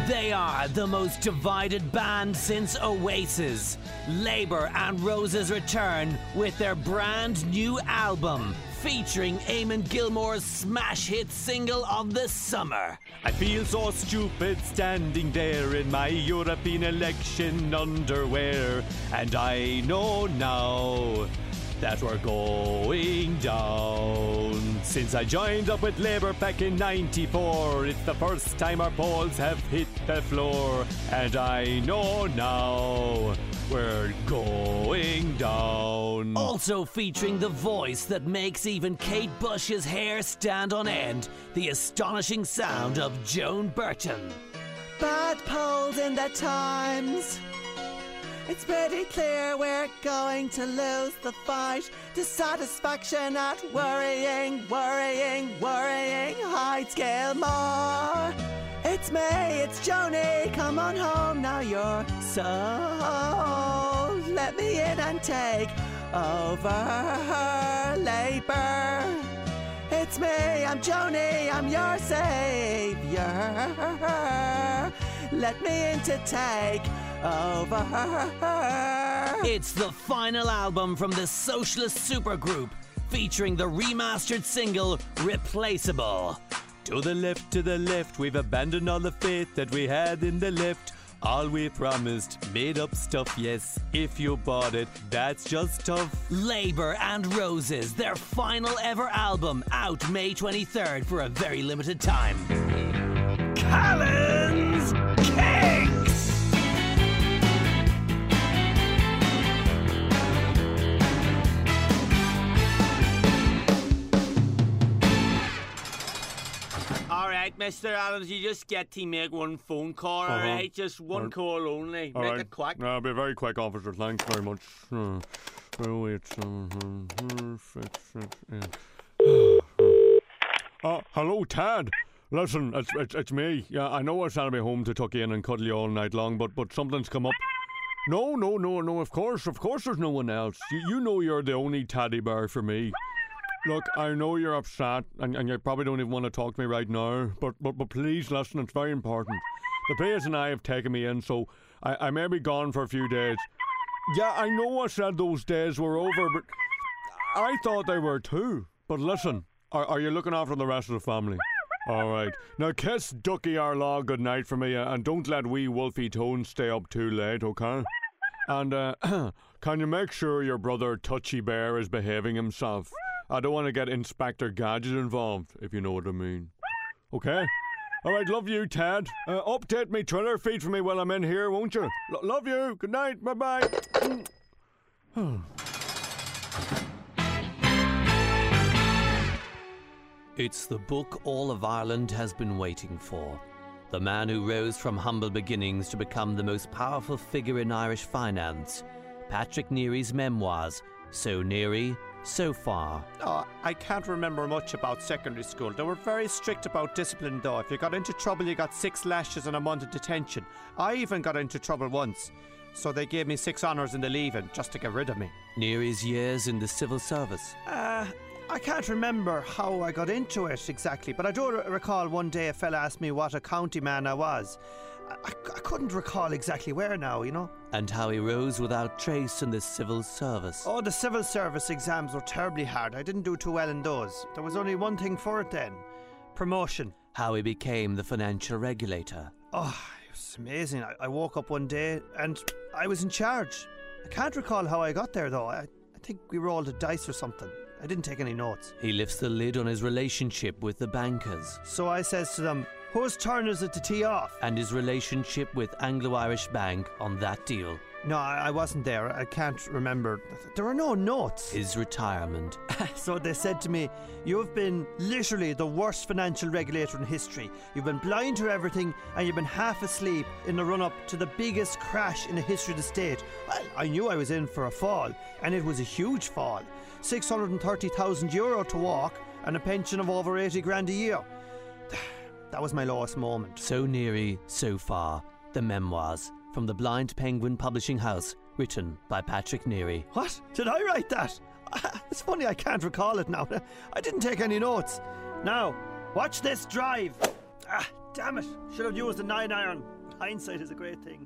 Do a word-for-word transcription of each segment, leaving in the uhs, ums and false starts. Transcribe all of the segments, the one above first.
They are the most divided band since Oasis. Labour and Roses return with their brand new album, featuring Eamon Gilmore's smash hit single of the summer. I feel so stupid standing there in my European election underwear, and I know now that we're going down. Since I joined up with Labour back in ninety-four, it's the first time our polls have hit the floor, and I know now we're going down. Also featuring the voice that makes even Kate Bush's hair stand on end, the astonishing sound of Joan Burton. Bad polls in the Times. It's pretty clear we're going to lose the fight. Dissatisfaction at worrying, worrying, worrying hides Gilmore. It's me, it's Joni, come on home now you're sold. Let me in and take over Labour. It's me, I'm Joni, I'm your saviour. Let me in to take over. It's the final album from the Socialist Supergroup, featuring the remastered single Replaceable. To the left, to the left, we've abandoned all the faith that we had in the left. All we promised, made up stuff, yes. If you bought it, that's just tough. Labour and Roses, their final ever album, out May twenty-third for a very limited time. Callan's Cakes! Alright, Mister Adams, you just get to make one phone call, Uh-huh. alright? Just one Alright. call only. All make right. it quick. No, I'll be very quick, officer. Thanks very much. Uh, oh, it's, uh, uh, hello, Tad. Listen, it's, it's it's me. Yeah, I know I shall be home to tuck you in and cuddle you all night long, but but something's come up. No, no, no, no. Of course, of course, there's no one else. You you know you're the only teddy bear for me. Look, I know you're upset, and, and you probably don't even want to talk to me right now, but, but but please listen, it's very important. The players and I have taken me in, so I, I may be gone for a few days. Yeah, I know I said those days were over, but I thought they were too. But listen, are, are you looking after the rest of the family? All right. Now kiss Ducky Arlaw good night for me, uh, and don't let wee Wolfie Tone stay up too late, okay? And uh, can you make sure your brother Touchy Bear is behaving himself? I don't want to get Inspector Gadget involved, if you know what I mean. Okay? Alright, love you, Ted. Uh, update me Twitter feed for me while I'm in here, won't you? L- love you. Good night. Bye-bye. It's the book all of Ireland has been waiting for. The man who rose from humble beginnings to become the most powerful figure in Irish finance. Patrick Neary's memoirs, So Neary, So Far. Oh, I can't remember much about secondary school. They were very strict about discipline though. If you got into trouble, you got six lashes and a month of detention. I even got into trouble once. So they gave me six honours in the leaving just to get rid of me. Neary's years in the civil service. Uh, I can't remember how I got into it exactly, but I do r- recall one day a fella asked me what a county man I was. I, I, I couldn't recall exactly where now, you know. And how he rose without trace in the civil service. Oh, the civil service exams were terribly hard. I didn't do too well in those. There was only one thing for it then. Promotion. How he became the financial regulator. Oh, it was amazing. I, I woke up one day and I was in charge. I can't recall how I got there though. I, I think we rolled a dice or something. I didn't take any notes. He lifts the lid on his relationship with the bankers. So I says to them, whose turn is it to tee off? And his relationship with Anglo-Irish Bank on that deal. No, I, I wasn't there. I can't remember. There were no notes. His retirement. So they said to me, you've been literally the worst financial regulator in history. You've been blind to everything and you've been half asleep in the run-up to the biggest crash in the history of the state. Well, I knew I was in for a fall, and it was a huge fall. six hundred thirty thousand euro to walk and a pension of over eighty grand a year. That was my lowest moment. So Neary, So Far, the memoirs from the Blind Penguin Publishing House, written by Patrick Neary. What? Did I write that? It's funny I can't recall it now. I didn't take any notes. Now, watch this drive. Ah, Damn it! Should have used the nine iron. Hindsight is a great thing.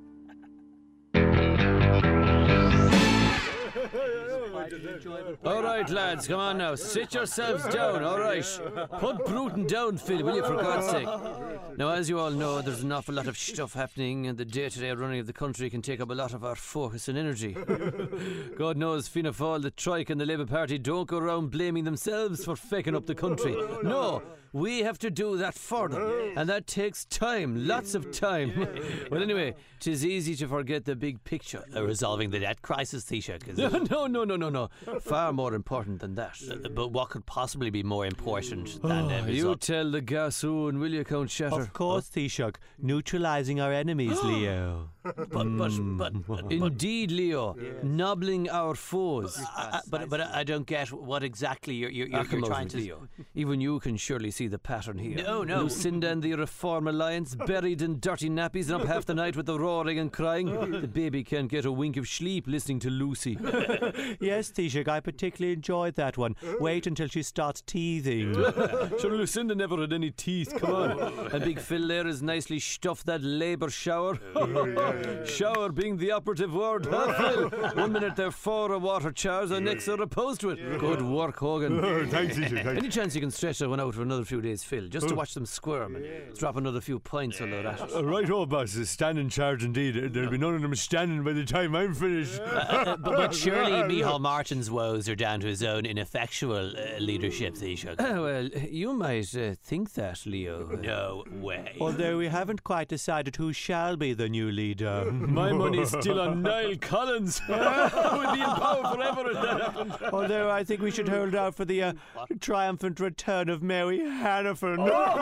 All right, lads, come on now. Sit yourselves down, all right? Put Bruton down, Phil, will you, for God's sake? Now, as you all know, there's an awful lot of stuff happening, and the day-to-day running of the country can take up a lot of our focus and energy. God knows, Fianna Fáil, the Trike and the Labour Party don't go around blaming themselves for faking up the country. No, we have to do that for them, and that takes time, lots of time. Well, anyway, 'tis easy to forget the big picture. Uh, resolving the debt crisis, Taoiseach, is it? No, no, no, no, no. Far more important than that. Uh, but what could possibly be more important than uh, Oh, you tell the gassoon, will you, Count Shatter? Of course, Taoiseach. Neutralising our enemies, Leo. But, but, but, but, indeed, Leo, nobbling our foes. I, I, but, but I don't get what exactly you're, you're, you're, you're trying to... Leo. Even you can surely see the pattern here. No, no. Lucinda and the Reform Alliance buried in dirty nappies and up half the night with the roaring and crying. The baby can't get a wink of sleep listening to Lucy. Yes, Taoiseach, I particularly enjoyed that one. Wait until she starts teething. Sure, Lucinda never had any teeth, come on. And Big Phil there has nicely stuffed that Labour shower. Shower being the operative word, huh, Phil? One minute they're for a water charge, the next they're opposed to it. Good work, Hogan. Thanks, Taoiseach. Any chance you can stretch that one out for another few days, Phil, just to watch them squirm and drop another few points on their at Uh, right, oh, boss, stand in charge indeed. There'll be none of them standing by the time I'm finished. Uh, but, but surely Micheál Martin's woes are down to his own ineffectual uh, leadership, Taoiseach. Oh, well, you might uh, think that, Leo. No way. Although we haven't quite decided who shall be the new leader. My money's still on Niall Collins. We'll be in power forever if that happens. Although I think we should hold out for the uh, triumphant return of Mary Hannafin.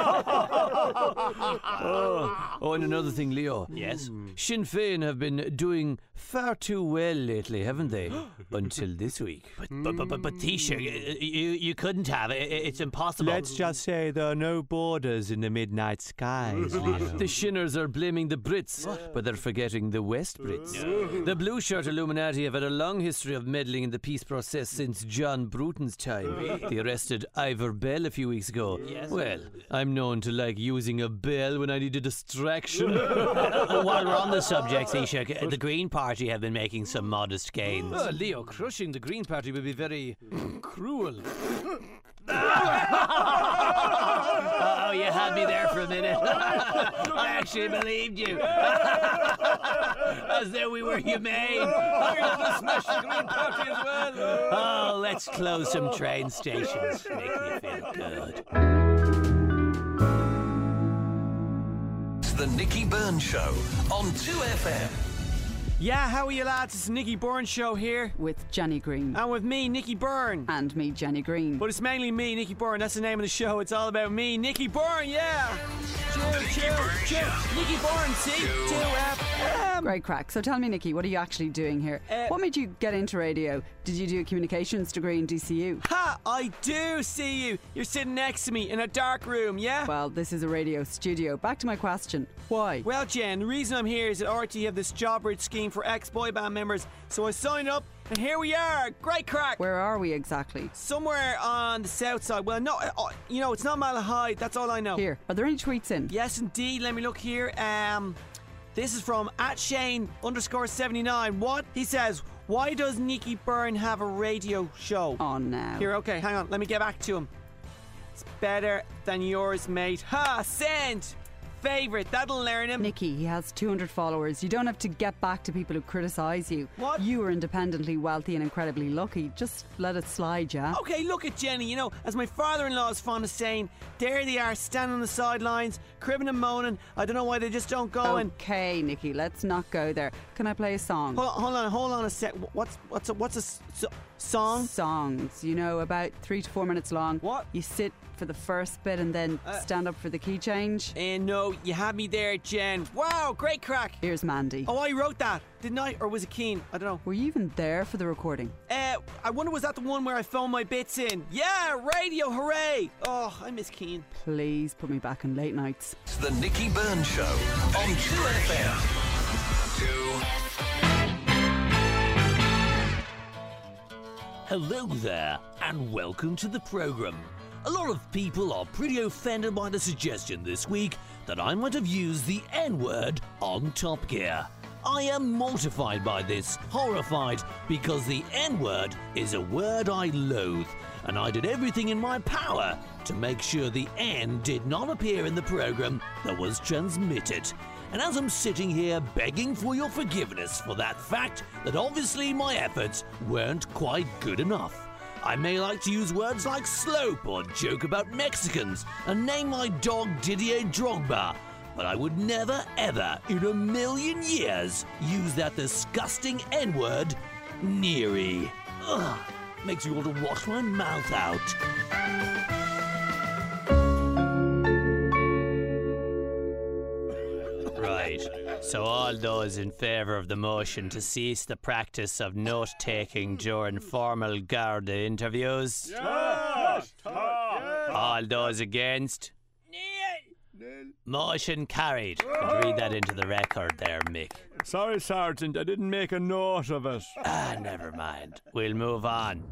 Oh. oh, and another thing, Leo. Yes? Sinn Féin have been doing far too well lately, haven't they? Until this week. But, but, but, but, but Taoiseach, you, you couldn't have it. It's impossible. Let's just say there are no borders in the midnight skies, Leo. The Shinners are blaming the Brits, but they're forgetting the West Brits. The Blue Shirt Illuminati have had a long history of meddling in the peace process since John Bruton's time. They arrested Ivor Bell a few weeks ago. Well, I'm known to like using a bell when I need a distraction. While we're on the subject, Taoiseach, the Green Party have been making some modest gains. Oh, Leo, crushing the Green Party would be very cruel. Oh, you had me there for a minute. I actually believed you. As though we were humane. I'm going to smash the Green Party as well. Oh, let's close some train stations. Make me feel good. It's the Nicky Byrne Show on two F M. Yeah, how are you lads? It's the Nicky Byrne Show here. With Jenny Green. And with me, Nicky Byrne. And me, Jenny Green. But it's mainly me, Nicky Byrne. That's the name of the show. It's all about me, Nicky Byrne, yeah. Chill, chill, chill. Nicky Byrne, see? two F M. Great crack. So tell me, Nicky, what are you actually doing here? Uh, what made you get into radio? Did you do a communications degree in D C U? Ha! I do see you. You're sitting next to me in a dark room, yeah? Well, this is a radio studio. Back to my question. Why? Well, Jen, the reason I'm here is that R T E have this job bridge scheme for ex-boy band members. So I signed up, and here we are. Great crack. Where are we exactly? Somewhere on the south side. Well, no, uh, you know, it's not Malahide. That's all I know. Here, are there any tweets in? Yes, indeed. Let me look here. Um, this is from at Shane underscore seventy-nine. What? He says, why does Nicky Byrne have a radio show? Oh, no. Here, okay, hang on. Let me get back to him. It's better than yours, mate. Ha! Send! Favourite. That'll learn him. Nicky, he has two hundred followers. You don't have to get back to people who criticise you. What? You are independently wealthy and incredibly lucky. Just let it slide, yeah? Okay, look at Jenny. You know, as my father-in-law is fond of saying, there they are, standing on the sidelines, cribbing and moaning. I don't know why they just don't go and... Okay, Nicky, let's not go there. Can I play a song? Hold on, hold on, hold on a sec. What's what's a, what's a s- s- song? Songs, you know, about three to four minutes long. What? You sit for the first bit and then Uh, stand up for the key change. And no, you had me there, Jen. Wow, great crack. Here's Mandy. Oh, I wrote that, didn't I? Or was it Keane? I don't know. Were you even there for the recording? Uh, I wonder, was that the one where I phoned my bits in? Yeah, radio, hooray! Oh, I miss Keane. Please put me back on late nights. It's the Nicky Byrne Show on two F M. two Hello there, and welcome to the programme. A lot of people are pretty offended by the suggestion this week that I might have used the N-word on Top Gear. I am mortified by this, horrified, because the N-word is a word I loathe, and I did everything in my power to make sure the N did not appear in the programme that was transmitted. And as I'm sitting here begging for your forgiveness for that fact that obviously my efforts weren't quite good enough, I may like to use words like slope or joke about Mexicans and name my dog Didier Drogba, but I would never ever in a million years use that disgusting N-word, Neary. Ugh, makes me want to wash my mouth out. Right, so all those in favour of the motion to cease the practice of note-taking during formal Garda interviews? Yes! Yes! All those against? Motion carried. Could read that into the record there, Mick. Sorry, Sergeant, I didn't make a note of it. Ah, never mind. We'll move on.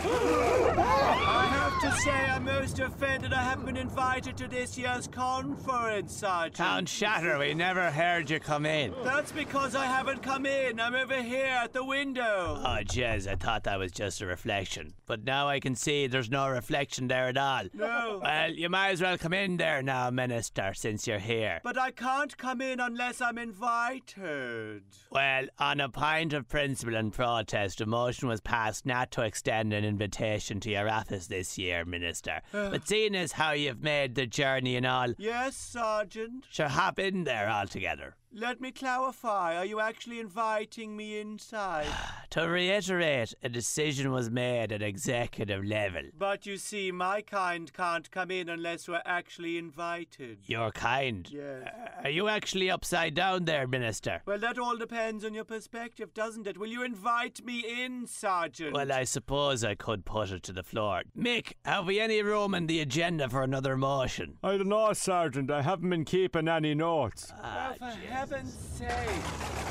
I have to say I'm most offended I haven't been invited to this year's conference, Sergeant. Count Shatter, we never heard you come in. That's because I haven't come in. I'm over here at the window. Oh, Jez, I thought that was just a reflection. But now I can see there's no reflection there at all. No. Well, you might as well come in there now, Minister, since you're here. But I can't come in unless I'm invited. Well, on a point of principle and protest, a motion was passed not to extend an invitation to your office this year, Minister. But seeing as how you've made the journey and all... Yes, Sergeant? Sure, hop in there altogether. Let me clarify. Are you actually inviting me inside? To reiterate, a decision was made at executive level. But you see, my kind can't come in unless we're actually invited. Your kind? Yes. Uh, are you actually upside down there, Minister? Well, that all depends on your perspective, doesn't it? Will you invite me in, Sergeant? Well, I suppose I could put it to the floor. Mick, have we any room in the agenda for another motion? I don't know, Sergeant. I haven't been keeping any notes. Ah, oh, for heaven's sake.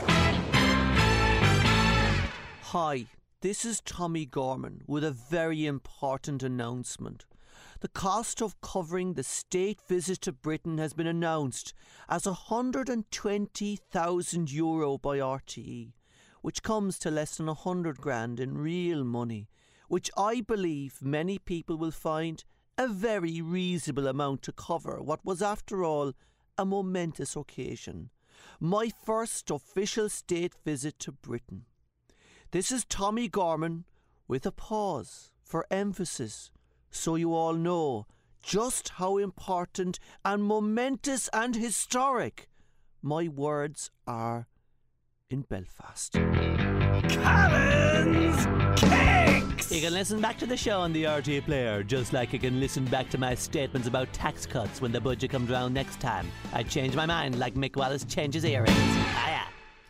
Hi, this is Tommy Gorman with a very important announcement. The cost of covering the state visit to Britain has been announced as one hundred twenty thousand euro by R T E, which comes to less than one hundred grand in real money, which I believe many people will find a very reasonable amount to cover what was, after all, a momentous occasion. My first official state visit to Britain. This is Tommy Gorman with a pause for emphasis, so you all know just how important and momentous and historic my words are in Belfast. Collins Kicks! You can listen back to the show on the R T A player, just like you can listen back to my statements about tax cuts when the budget comes round next time. I change my mind like Mick Wallace changes earrings. Hiya!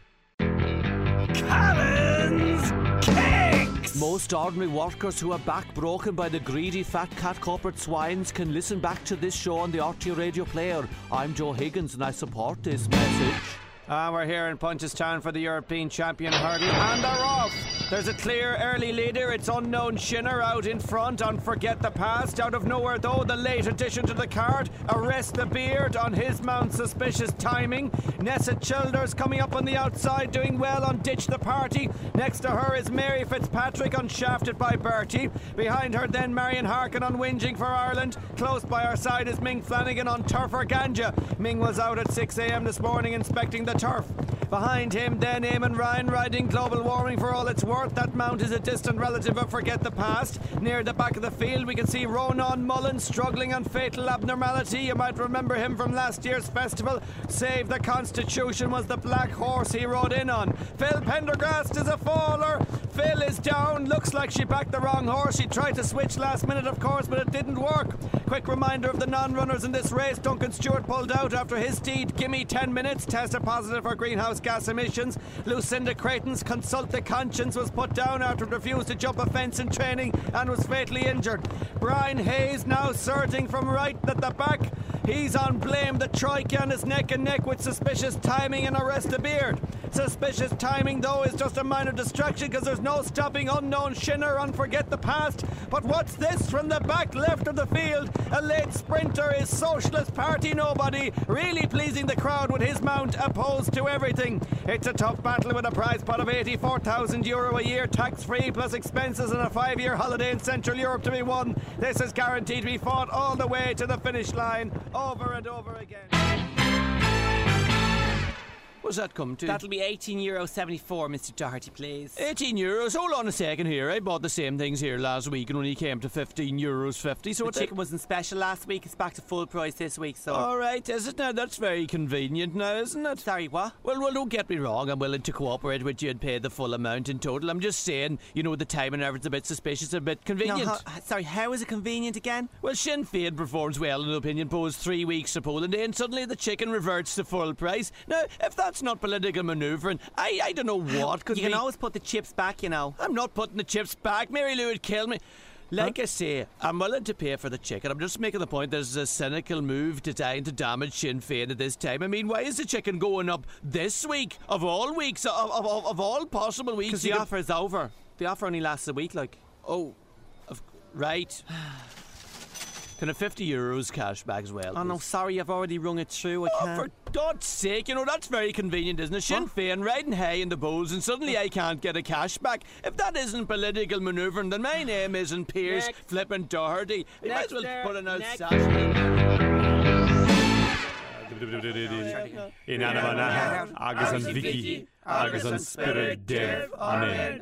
Collins Kicks! Most ordinary workers who are back broken by the greedy fat cat corporate swines can listen back to this show on the R T A radio player. I'm Joe Higgins and I support this message. And we're here in Punchestown for the European Champion Hurdle, and they're off. There's a clear early leader. It's Unknown Shinner out in front on Forget the Past. Out of nowhere, though, the late addition to the card, Arrest the Beard on his mount, Suspicious Timing. Nessa Childers coming up on the outside, doing well on Ditch the Party. Next to her is Mary Fitzpatrick on Shafted by Bertie. Behind her, then, Marion Harkin on Whinging for Ireland. Close by our side is Ming Flanagan on Turf or Ganja. Ming was out at six a m this morning inspecting the turf. Behind him, then, Eamon Ryan riding Global Warming for all it's worth. That mount is a distant relative of Forget the Past. Near the back of the field, we can see Ronan Mullen struggling on Fatal Abnormality. You might remember him from last year's festival. Save the Constitution was the black horse he rode in on. Phil Pendergast is a faller. Phil is down. Looks like she backed the wrong horse. She tried to switch last minute, of course, but it didn't work. Quick reminder of the non-runners in this race. Duncan Stewart pulled out after his steed, Gimme ten minutes, tested positive for greenhouse gas emissions. Lucinda Creighton's Consult the Conscience was put down after it refused to jump a fence in training and was fatally injured. Brian Hayes now surging from right at the back. He's on Blame the Troika and is neck and neck with Suspicious Timing and Arrest the Beard. Suspicious Timing, though, is just a minor distraction because there's no stopping unknown Shinner on Forget the Past. But what's this from the back left of the field? A late sprinter is Socialist Party nobody, really pleasing the crowd with his mount opposed to everything. It's a tough battle with a prize pot of eighty-four thousand euro a year, tax-free plus expenses and a five-year holiday in Central Europe to be won. This is guaranteed to be fought all the way to the finish line, over and over again. What's that come to? That'll be eighteen euro seventy-four, Mister Doherty, please. eighteen euros. Hold on a second here. I bought the same things here last week and only came to fifteen euros fifty. So the it's chicken wasn't special last week. It's back to full price this week. So all right, is it now? That's very convenient now, isn't it? Sorry, what? Well, well, don't get me wrong. I'm willing to cooperate with you and pay the full amount in total. I'm just saying, you know, the timing and everything's a bit suspicious, a bit convenient. No, how, sorry, how is it convenient again? Well, Sinn Féin performs well in opinion polls three weeks to polling day, and suddenly the chicken reverts to full price. Now, if that's not political manoeuvring, I, I don't know what could You be. can always put the chips back, you know. I'm not putting the chips back. Mary Lou would kill me. Like huh? I say, I'm willing to pay for the chicken. I'm just making the point there's a cynical move designed to damage Sinn Féin at this time. I mean, why is the chicken going up this week, of all weeks, of, of, of, of all possible weeks? Because the offer is over. The offer only lasts a week, like. Oh, of, right. Can I fifty euros cash back as well? Oh, no, sorry, I've already rung it through. I oh, can't. for God's sake, you know, that's very convenient, isn't it? Sinn Féin riding hay in the bowls and suddenly I can't get a cash back. If that isn't political manoeuvring, then my name isn't Piers Next. Flippin' Doherty. You might as well there. Put an out In Anamana, Agus and Vicky, Agus and Spirit Dev. Amen.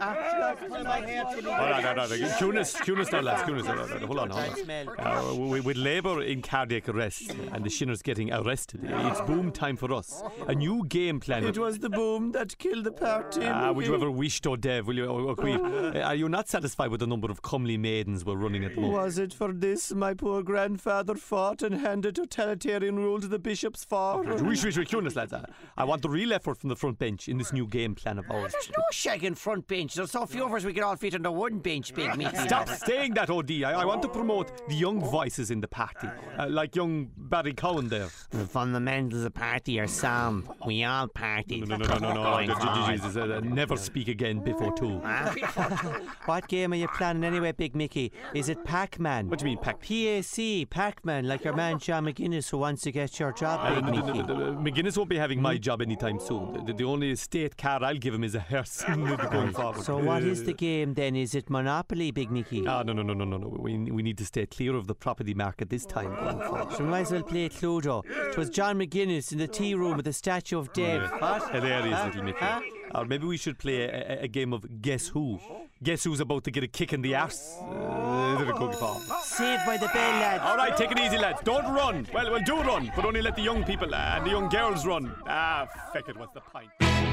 Cunis, Cunis, no lads, Cunis, hold on, hold on. Uh, we, with Labour in cardiac arrest and the Shinners getting arrested, it's boom time for us. A new game plan. It was the boom that killed the party. Ah, would you ever wish to, Dev? Will you, or, or uh, are you not satisfied with the number of comely maidens we're running at the moment? Was it for this my poor grandfather fought and handed totalitarian rule to the bishops for? Wish, wish, wish, Cunis, lads. I want the real effort from the front bench in this new game plan of ours. There's no shagging front bench. There's so few of us we could all fit on the one bench, big me. Stop saying that, O D. I, I want to promote the young voices in the party, uh, like young Barry Cowan there. The fundamentals of party are sound. We all party. No, no, no, no, no, no. no. Jesus, uh, never speak again before two. What game are you planning anyway, Big Mickey? Is it Pac-Man? What do you mean, Pac? P A C, Pac-Man, like your man John McGuinness who wants to get your job, Big uh, Mickey. The, the, the, McGuinness won't be having my job anytime soon. The, the only state car I'll give him is a hearse going forward. So what is the game then? Is it Monopoly, Big Mickey? Ah, no, no, no, no, no, no. We, we need to stay clear of the property market this time going forward. So we might as well play Cluedo. It was John McGuinness in the tea room with the statue of Dev. What? Hilarious, little Mickey. Huh? Or maybe we should play a, a game of Guess Who. Guess who's about to get a kick in the arse? Uh, Saved by the bell, lads. All right, take it easy, lads. Don't run. Well, well, do run, but only let the young people uh, and the young girls run. Ah, feck it, what's the point?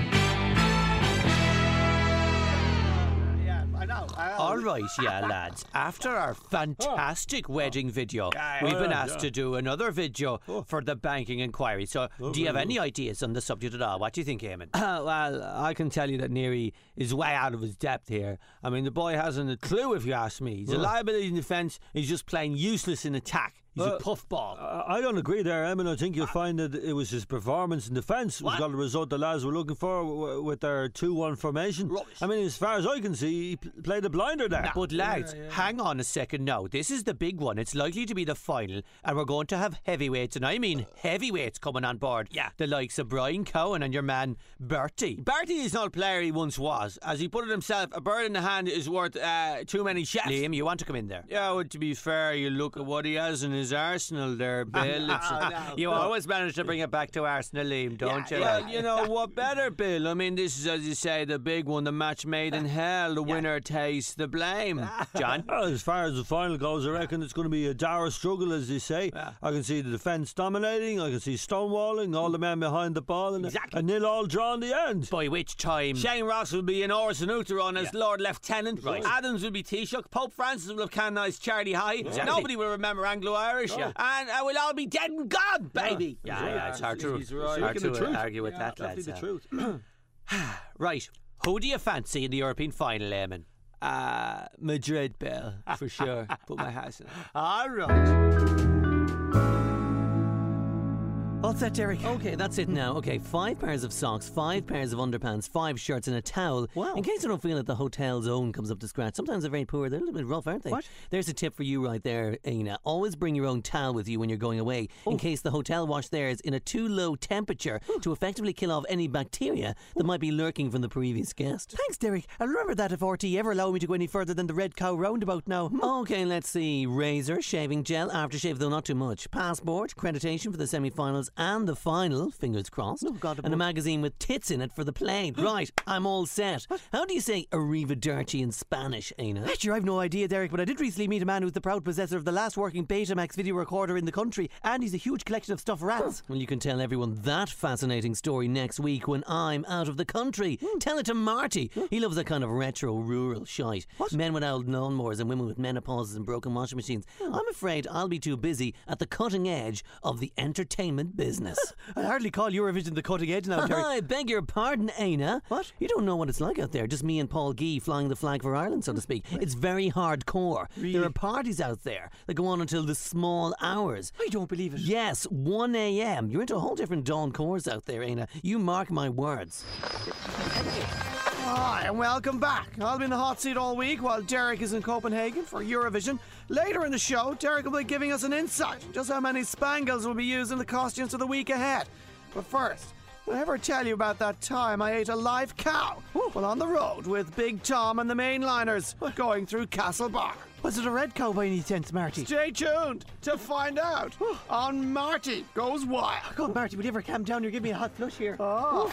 All right, yeah, lads. After our fantastic wedding video, we've been asked to do another video for the banking inquiry. So, do you have any ideas on the subject at all? What do you think, Eamon? Well, I can tell you that Neary is way out of his depth here. I mean, the boy hasn't a clue, if you ask me. He's a liability in defence. He's just playing useless in attack. He's uh, a puffball. Uh, I don't agree there, Eamon. I think you'll find that it was his performance in defence which got the result the lads were looking for w- with their two one formation. Rubbish. I mean, as far as I can see, he pl- played a blinder there. Nah, but lads, yeah, yeah. hang on a second now. This is the big one. It's likely to be the final, and we're going to have heavyweights, and I mean heavyweights coming on board. Yeah. The likes of Brian Cowan and your man Bertie. Bertie is not a player he once was. As he put it himself, a bird in the hand is worth uh, too many shots. Liam, you want to come in there? Yeah, well, to be fair, you look at what he has in his arsenal there, Bill. It's, oh, no. You always manage to bring it back to Arsenal, Liam, don't yeah, you? Well, you know, what better, Bill? I mean, this is, as you say, the big one, the match made in hell. The yeah. winner takes the blame. John? Well, as far as the final goes, I reckon it's going to be a dour struggle, as they say. Yeah. I can see the defence dominating. I can see stonewalling, all the men behind the ball, and exactly. a nil all draw in the end. By which time Shane Ross will be in Orson Uteron as yeah. Lord Lieutenant. Right. Adams will be Taoiseach. Pope Francis will have canonised Charlie High. Exactly. Nobody will remember Anglo-Irish. Oh. And uh, we'll all be dead and gone, baby. Yeah, yeah, yeah, it's hard to, he's right. it's hard to the truth. argue with yeah, that, lads. the truth. Right. Who do you fancy in the European final, Eamon? Uh, Madrid, Bill, for sure. Put my house in. All right. What's that, Derek? Okay, that's it now. Okay, five pairs of socks, five pairs of underpants, five shirts and a towel. Wow. In case you don't feel that the hotel's own comes up to scratch. Sometimes they're very poor. They're a little bit rough, aren't they? What? There's a tip for you right there, Aina. Always bring your own towel with you when you're going away, Oh. in case the hotel wash theirs in a too low temperature to effectively kill off any bacteria that might be lurking from the previous guest. Thanks, Derek. I'll remember that if R T ever allow me to go any further than the Red Cow roundabout now. Hmm. Okay, let's see. Razor, shaving gel, aftershave, though not too much. Passport, accreditation for the semi-finals and the final, fingers crossed. Oh, God, and a magazine with tits in it for the plane. Right, I'm all set. How do you say arrivederci in Spanish, Aina? Sure, I've no idea, Derek, but I did recently meet a man who's the proud possessor of the last working Betamax video recorder in the country, and he's a huge collection of stuffed rats. Well, you can tell everyone that fascinating story next week when I'm out of the country. Tell it to Marty. He loves that kind of retro rural shite. What? Men with old lawnmowers and women with menopauses and broken washing machines. I'm afraid I'll be too busy at the cutting edge of the entertainment business. I hardly call Eurovision the cutting edge now, Derek. I beg your pardon, Aina. What? You don't know what it's like out there. Just me and Paul Gee flying the flag for Ireland, so to speak. It's very hardcore. Really? There are parties out there that go on until the small hours. I don't believe it. Yes, one a.m. You're into a whole different dawn course out there, Aina. You mark my words. Hi, and welcome back. I'll be in the hot seat all week while Derek is in Copenhagen for Eurovision. Later in the show, Derek will be giving us an insight on just how many spangles will be used in the costumes for the week ahead. But first, will I ever tell you about that time I ate a live cow while on the road with Big Tom and the mainliners going through Castlebar? Was it a red cow by any chance, Marty? Stay tuned to find out on Marty Goes Wild. God, Marty, would you ever calm down? You're giving me a hot flush here. Oh.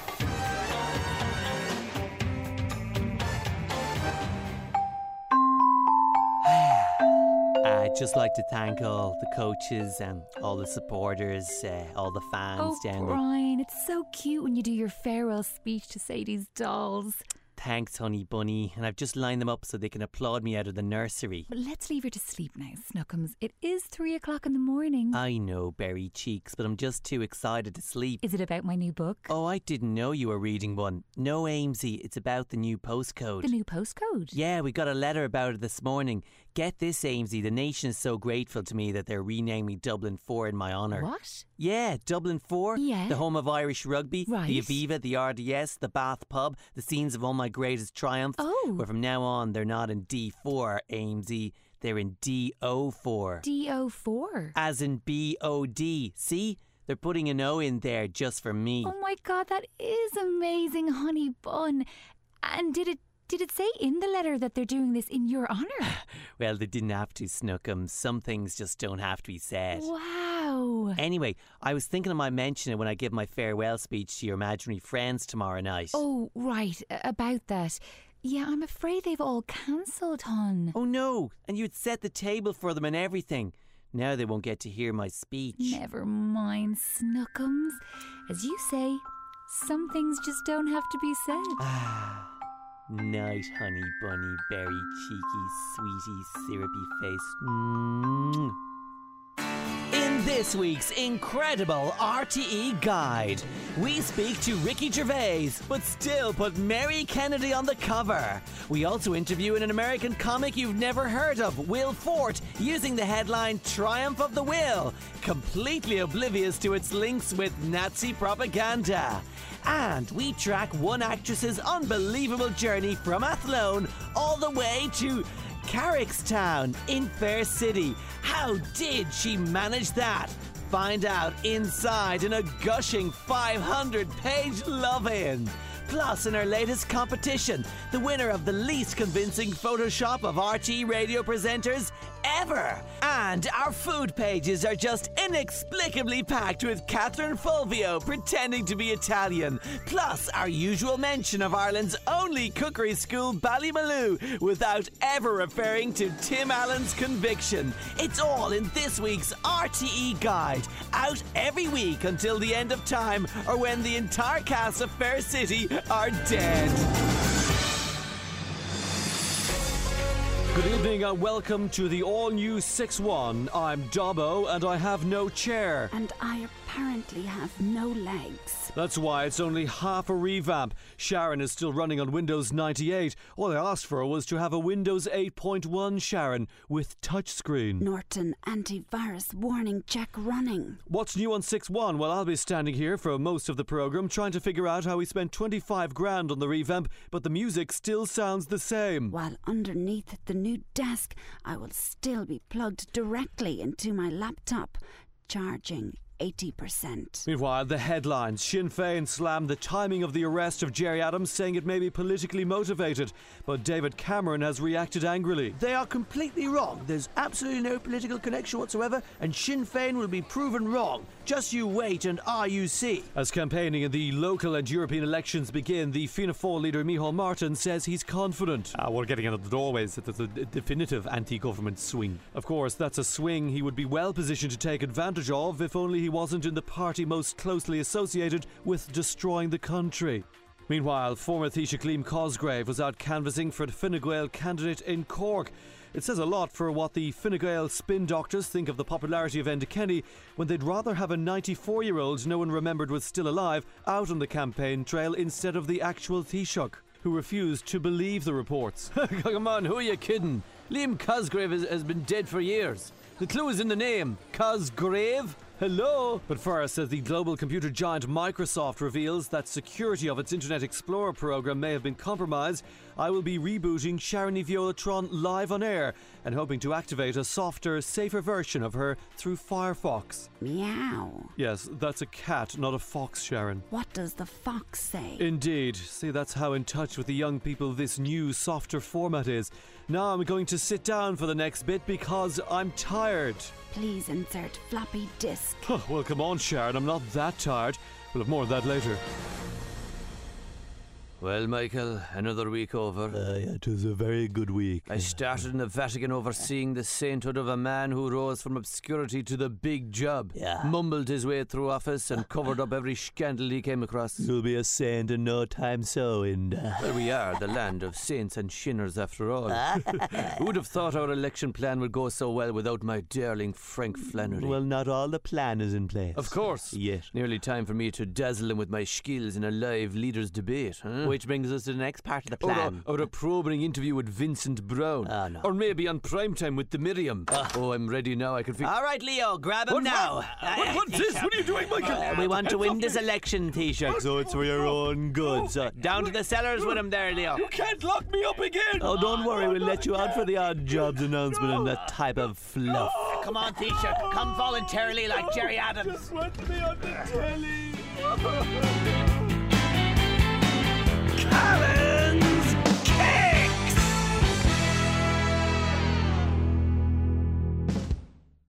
I'd just like to thank all the coaches and all the supporters, uh, all the fans Oh, down there. Brian, it's so cute when you do your farewell speech to Sadie's dolls. Thanks, honey bunny. And I've just lined them up so they can applaud me out of the nursery. But let's leave her to sleep now, Snookums. It is three o'clock in the morning. I know, Berry Cheeks, but I'm just too excited to sleep. Is it about my new book? Oh, I didn't know you were reading one. No, Amesy, it's about the new postcode. The new postcode? Yeah, we got a letter about it this morning. Get this, Amesy, the nation is so grateful to me that they're renaming Dublin four in my honour. What? Yeah, Dublin four, Yeah. the home of Irish rugby, Right. the Aviva, the R D S, the Bath pub, the scenes of all my greatest triumphs. Oh. Where from now on, they're not in D four, Amesy, they're in D O four. D O four? As in B O D. See? They're putting an O in there just for me. Oh my God, that is amazing, honey bun. And did it did it say in the letter that they're doing this in your honour? Well, they didn't have to, Snookum. Some things just don't have to be said. Wow. Anyway, I was thinking I might mention it when I give my farewell speech to your imaginary friends tomorrow night. Oh, right, a- about that. Yeah, I'm afraid they've all cancelled, hon. Oh no, and you'd set the table for them and everything. Now they won't get to hear my speech. Never mind, Snookums. As you say, some things just don't have to be said. Night, honey bunny, berry cheeky, sweetie, syrupy face. Mm. In this week's incredible R T E guide, we speak to Ricky Gervais, but still put Mary Kennedy on the cover. We also interview an American comic you've never heard of, Will Forte, using the headline Triumph of the Will, completely oblivious to its links with Nazi propaganda. And we track one actress's unbelievable journey from Athlone all the way to Carrickstown in Fair City. How did she manage that? Find out inside in a gushing five hundred page love-in. Plus, in our latest competition, the winner of the least convincing Photoshop of R T radio presenters ever. And our food pages are just inexplicably packed with Catherine Fulvio pretending to be Italian. Plus, our usual mention of Ireland's only cookery school, Ballymaloo, without ever referring to Tim Allen's conviction. It's all in this week's R T E guide, out every week until the end of time, or when the entire cast of Fair City are dead. Good evening and welcome to the all-new six one. I'm Dobbo and I have no chair. And I apparently have no legs. That's why it's only half a revamp. Sharon is still running on Windows ninety-eight. All I asked for was to have a Windows eight point one Sharon with touchscreen. Norton antivirus warning check running. What's new on six one? Well, I'll be standing here for most of the programme trying to figure out how we spent twenty-five grand on the revamp, but the music still sounds the same. While underneath the new desk, I will still be plugged directly into my laptop, charging eighty percent. Meanwhile, the headlines. Sinn Féin slammed the timing of the arrest of Gerry Adams, saying it may be politically motivated. But David Cameron has reacted angrily. They are completely wrong. There's absolutely no political connection whatsoever, and Sinn Féin will be proven wrong. Just you wait and R U C. As campaigning in the local and European elections begin, the Fianna Fáil leader Micheál Martin says he's confident. Uh, we're getting into the doorways that there's a definitive anti-government swing. Of course, that's a swing he would be well positioned to take advantage of if only he wasn't in the party most closely associated with destroying the country. Meanwhile, former Taoiseach Liam Cosgrave was out canvassing for the Fine Gael candidate in Cork. It says a lot for what the Fine Gael spin doctors think of the popularity of Enda Kenny when they'd rather have a ninety-four-year-old no one remembered was still alive out on the campaign trail instead of the actual Taoiseach, who refused to believe the reports. Come on, who are you kidding? Liam Cosgrave has, has been dead for years. The clue is in the name. Cosgrave? Hello? But first, as the global computer giant Microsoft reveals that security of its Internet Explorer program may have been compromised, I will be rebooting Sharon Ní Bheola live on air and hoping to activate a softer, safer version of her through Firefox. Meow. Yes, that's a cat, not a fox, Sharon. What does the fox say? Indeed. See, that's how in touch with the young people this new, softer format is. Now I'm going to sit down for the next bit because I'm tired. Please insert floppy disk. Well, come on, Sharon, I'm not that tired. We'll have more of that later. Well, Michael, another week over. Uh, yeah, it was a very good week. I started in the Vatican overseeing the sainthood of a man who rose from obscurity to the big job. Yeah. Mumbled his way through office and covered up every scandal he came across. You'll be a saint in no time so, and... Uh... Well, we are the land of saints and shinners after all. Who would have thought our election plan would go so well without my darling Frank Flannery? Well, not all the plan is in place. Of course. Yes. Nearly time for me to dazzle him with my skills in a live leaders' debate, huh? Which brings us to the next part of the plan. Or a, or a probing interview with Vincent Brown. Oh, no. Or maybe on primetime with the Miriam. Uh. Oh, I'm ready now. I can feel... All right, Leo, grab him what, now. What? Uh, what, what's this? What are you doing, Michael? Uh, we want to win this election, Taoiseach. So it's for your own good. So down to the cellars with him there, Leo. You can't lock me up again. Oh, don't worry. We'll let you out for the odd jobs announcement and that type of fluff. Come on, Taoiseach. Come voluntarily like Gerry Adams. Just want to be on the telly.